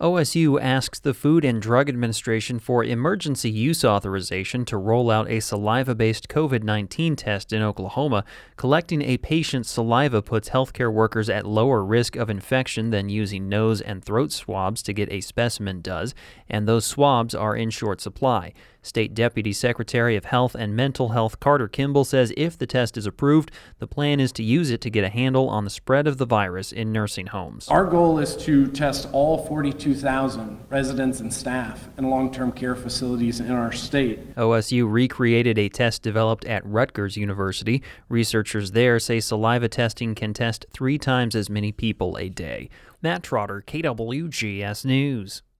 OSU asks the Food and Drug Administration for emergency use authorization to roll out a saliva-based COVID-19 test in Oklahoma. Collecting a patient's saliva puts healthcare workers at lower risk of infection than using nose and throat swabs to get a specimen does, and those swabs are in short supply. State Deputy Secretary of Health and Mental Health Carter Kimball says if the test is approved, the plan is to use it to get a handle on the spread of the virus in nursing homes. Our goal is to test all 42,000 residents and staff in long-term care facilities in our state. OSU recreated a test developed at Rutgers University. Researchers there say saliva testing can test 3 times as many people a day. Matt Trotter, KWGS News.